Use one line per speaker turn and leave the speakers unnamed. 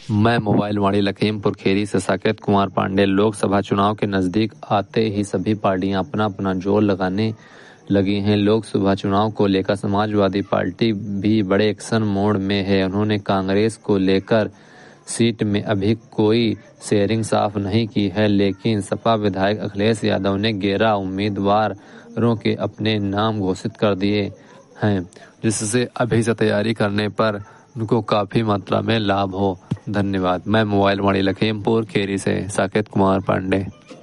मैं मोबाइल वाणी लखीमपुर खीरी से साकेत कुमार पांडे। लोकसभा चुनाव के नजदीक आते ही सभी पार्टियां अपना अपना जोर लगाने लगी हैं। लोकसभा चुनाव को लेकर समाजवादी पार्टी भी बड़े एक्शन मोड में है। उन्होंने कांग्रेस को लेकर सीट में अभी कोई शेयरिंग साफ नहीं की है, लेकिन सपा विधायक अखिलेश यादव ने 11 उम्मीदवारों के अपने नाम घोषित कर दिए हैं, जिससे अभी से तैयारी करने पर उनको काफी मात्रा में लाभ हो। धन्यवाद। मैं मोबाइल वाणी लखीमपुर खीरी से साकेत कुमार पांडे।